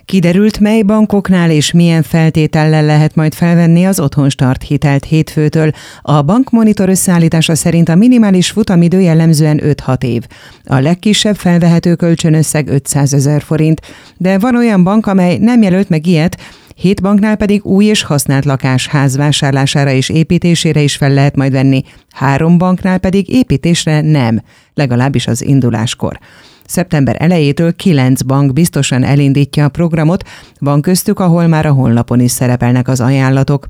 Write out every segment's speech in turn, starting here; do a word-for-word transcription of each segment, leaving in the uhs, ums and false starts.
Kiderült, mely bankoknál és milyen feltétellel lehet majd felvenni az Otthonstart hitelt hétfőtől. A bankmonitor összeállítása szerint a minimális futamidő jellemzően öt-hat év. A legkisebb felvehető kölcsönösszeg ötszázezer forint, de van olyan bank, amely nem jelölt meg ilyet, hét banknál pedig új és használt lakásház vásárlására és építésére is fel lehet majd venni, három banknál pedig építésre nem, legalábbis az induláskor. Szeptember elejétől kilenc bank biztosan elindítja a programot, van köztük, ahol már a honlapon is szerepelnek az ajánlatok.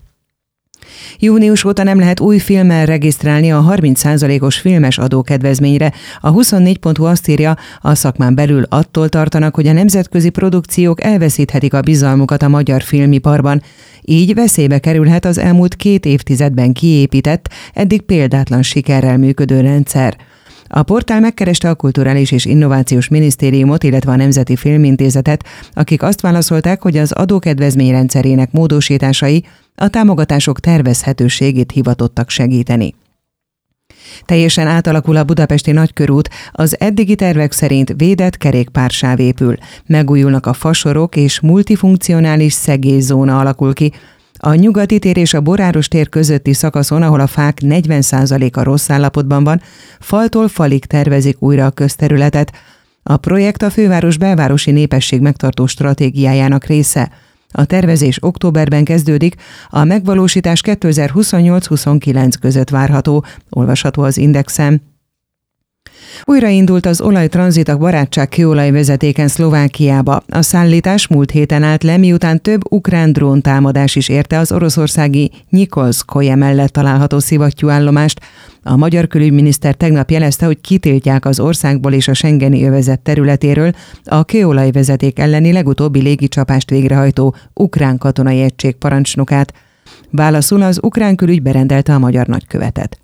Június óta nem lehet új filmmel regisztrálni a harminc százalékos filmes adókedvezményre. A huszonnégy pont hu azt írja, a szakmán belül attól tartanak, hogy a nemzetközi produkciók elveszíthetik a bizalmukat a magyar filmiparban. Így veszélybe kerülhet az elmúlt két évtizedben kiépített, eddig példátlan sikerrel működő rendszer. A portál megkereste a Kulturális és Innovációs Minisztériumot, illetve a Nemzeti Filmintézetet, akik azt válaszolták, hogy az adókedvezmény rendszerének módosításai a támogatások tervezhetőségét hivatottak segíteni. Teljesen átalakul a budapesti Nagykörút, az eddigi tervek szerint védett kerékpársáv épül, megújulnak a fasorok és multifunkcionális szegélyzóna alakul ki. A Nyugati tér és a Boráros tér közötti szakaszon, ahol a fák negyven százaléka rossz állapotban van, faltól falig tervezik újra a közterületet. A projekt a főváros belvárosi népesség megtartó stratégiájának része. A tervezés októberben kezdődik, a megvalósítás kétezer-huszonnyolc-huszonkilenc között várható, olvasható az Indexen. Újraindult az olajtranzit a barátság kőolajvezetéken Szlovákiába. A szállítás múlt héten állt le, miután több ukrán dróntámadás is érte az oroszországi Nyikolszkoje mellett található szivattyúállomást. A magyar külügyminiszter tegnap jelezte, hogy kitiltják az országból és a schengeni övezet területéről a kőolajvezeték elleni legutóbbi légicsapást végrehajtó ukrán katonai egység parancsnokát. Válaszul az ukrán külügy berendelte a magyar nagykövetet.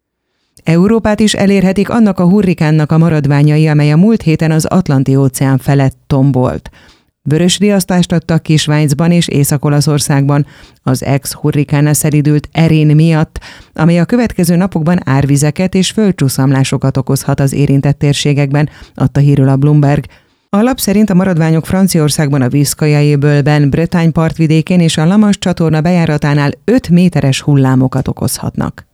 Európát is elérhetik annak a hurrikánnak a maradványai, amely a múlt héten az Atlanti-óceán felett tombolt. Vörös riasztást adtak ki Svájcban és Észak-Olaszországban az ex-hurrikánra szelidült Erin miatt, amely a következő napokban árvizeket és földcsúszamlásokat okozhat az érintett térségekben, adta hírül a Bloomberg. A lap szerint a maradványok Franciaországban a Viszkajai-öbölben, Bretagne partvidékén és a La Manche csatorna bejáratánál öt méteres hullámokat okozhatnak.